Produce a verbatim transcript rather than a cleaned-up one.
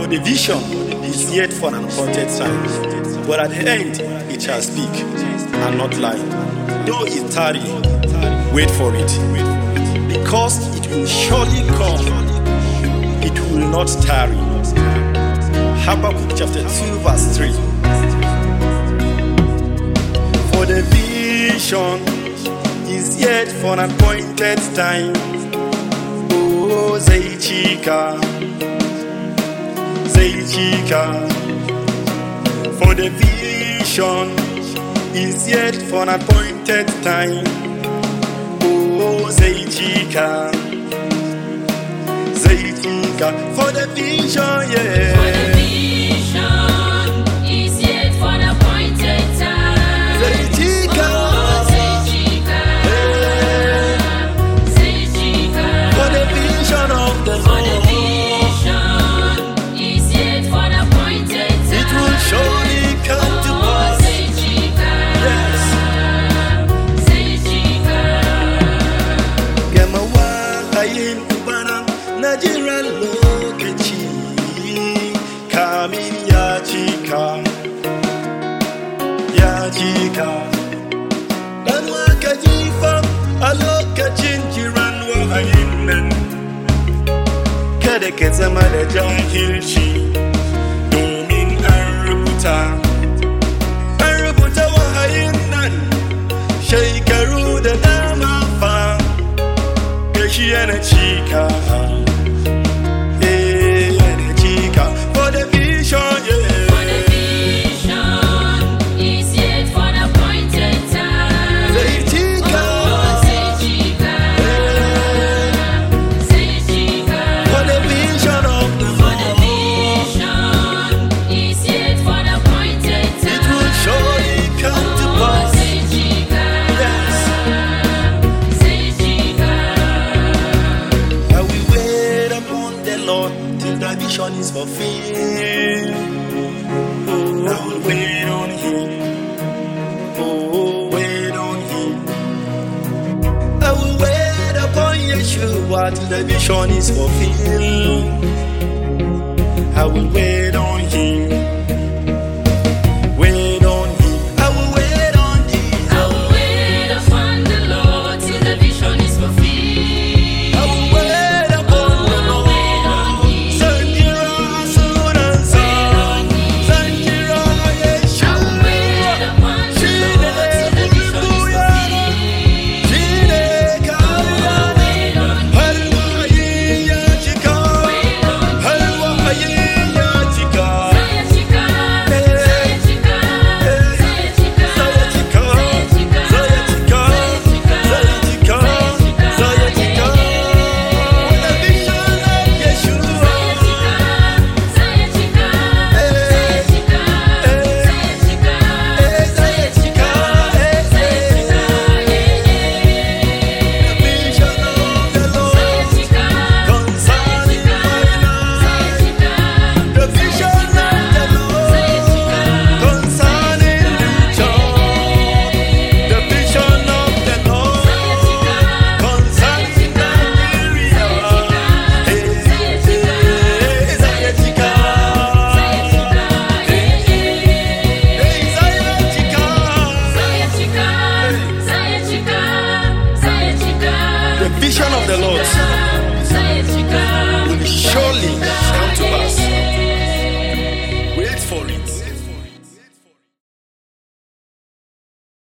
For the vision is yet for an appointed time, but at the end it shall speak and not lie. Though it tarry, wait for it, because it will surely come, it will not tarry. Habakkuk chapter two verse three. For the vision is yet for an appointed time. Oh, Zeichika, Zeichika. For the vision is yet for an appointed time. Oh, Zeichika, Zeichika. For the vision, yeah. For the vision is yet for an appointed time. Zeichika. Oh, Zeichika, Zeichika. For the vision of the For the Lord, vision is yet for an appointed time. it will surely come to pass. Yes. Gamawa ayin kubana najira lokaci kamin ya cika ya cika dan waka jifa a lokacin jiran wahayin nan kada ka zama da jahilci domin an rubuta an rubuta wahayin nan shekaru da dama fa gashi yana cika eh yana cika for the vision yeah. For the vision is yet for an appointed time. Zai cika Oh, Zeichika, Zeichika. for the vision of the For the Lord, vision is yet for an appointed time. it will surely come to Oh, pass. Zeichika, Yes. Zeichika. I will wait upon the Lord till the vision is fulfilled. Oh, I will wait on Him. Oh, wait on Him. I will wait upon Yeshua till the vision is fulfilled. I will wait on Him. Wait on Him. I will wait on Him. I will wait upon the Lord till the vision is fulfilled. I will wait upon the Lord. Sanjira Sunansa. Sanjira I will Yeshua. wait upon the Lord till the vision is fulfilled. Shine Kaya. Wait on Him, Halwayi ya cika. wait on Him. Halwayi ya cika. Zeichika, Zeichika, Zeichika, Zayachika. Zayachika. Zayachika. Zayachika. The vision of Yeshua. Zeichika, Zeichika, Zeichika, Zeichika, Zeichika, Vision of the Lord concerning my life. The vision of the Lord concerning the church. The vision of the Lord concerning Nigeria. Hey, hey, Zayachika. Hey, Zayachika. The vision of the Lord